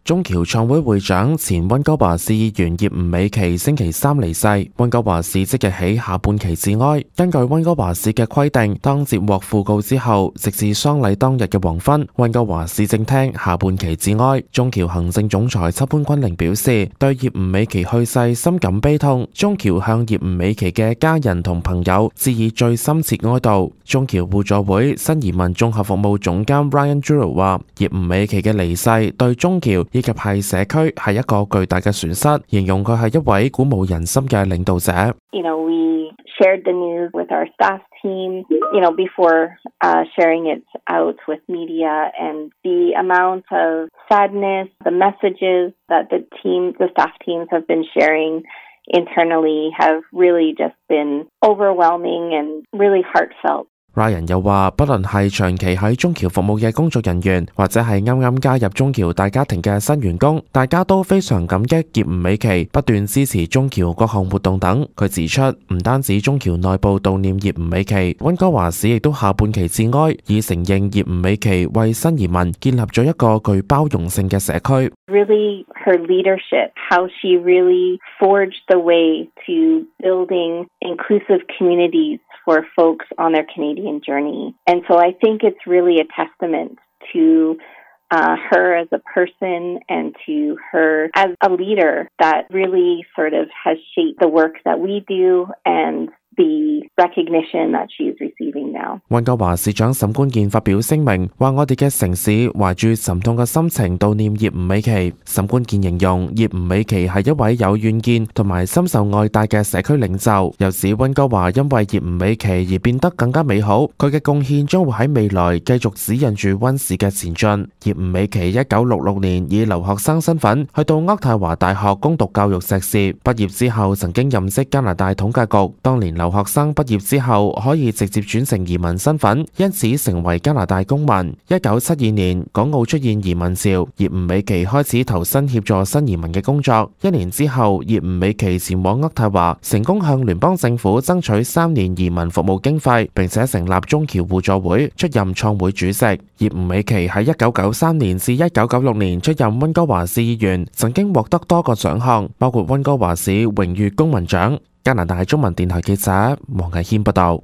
中僑創會會長前溫哥華市議員葉吳美琪星期三離世，溫哥華市即日起下半旗致哀。根據溫哥華市嘅規定，當接獲訃告之後，直至喪禮當日嘅黃昏，溫哥華市政廳下半旗致哀。中僑行政總裁戚潘君玲表示，對葉吳美琪去世深感悲痛，中僑向葉吳美琪嘅家人同朋友致以最深切哀悼。中僑互助會新移民綜合服務總監 Ryan Jewell 話，葉吳美琪嘅離世對中僑以及係社區係一個巨大嘅損失，形容佢係一位鼓舞人心嘅領導者。 We shared the news with our staff team, before sharing it out with media, and the amount of sadness, the messages that the staff teams have been sharing internally have really just been overwhelming and really heartfelt. Ryan 又話，不論係長期喺中僑服務嘅工作人員，或者係啱啱加入中僑大家庭嘅新員工，大家都非常感激葉吳美琪不斷支持中僑各項活動等。佢指出，唔單止中僑內部悼念葉吳美琪，溫哥華市亦都下半旗致哀，以承認葉吳美琪為新移民建立咗一個具包容性嘅社區。 Really, her leadership, how she really forged the way to building inclusive communities for folks on their Canadian journey. And so I think it's really a testament to her as a person and to her as a leader that really sort of has shaped the work that we do and the recognition that she is receiving now. 溫哥華市長沈冠健發表聲明，話我哋嘅城市懷住沉痛嘅心情悼念葉吳美琪。沈冠健形容葉吳美琪係一位有遠見同埋深受愛戴嘅社區領袖，又指溫哥華因為葉吳美琪而變得更加美好，佢嘅貢獻將會喺未來繼續指引住溫市嘅前進。葉吳美琪1966年以留學生身份去到渥太華大學攻讀教育碩士，畢業之後曾經任職加拿大統計局，當年留學生畢業之後可以直接轉成移民身份，因此成為加拿大公民。1972年港澳出現移民潮，葉吳美琪開始投身協助新移民嘅工作。1年之後，葉吳美琪前往渥太華，成功向聯邦政府爭取3年移民服務經費，並且成立中僑互助會，出任創會主席。葉吳美琪喺1993年至1996年出任溫哥華市議員，曾經獲得多個獎項，包括溫哥華市榮譽公民獎。加拿大中文電台記者黃毅軒報道。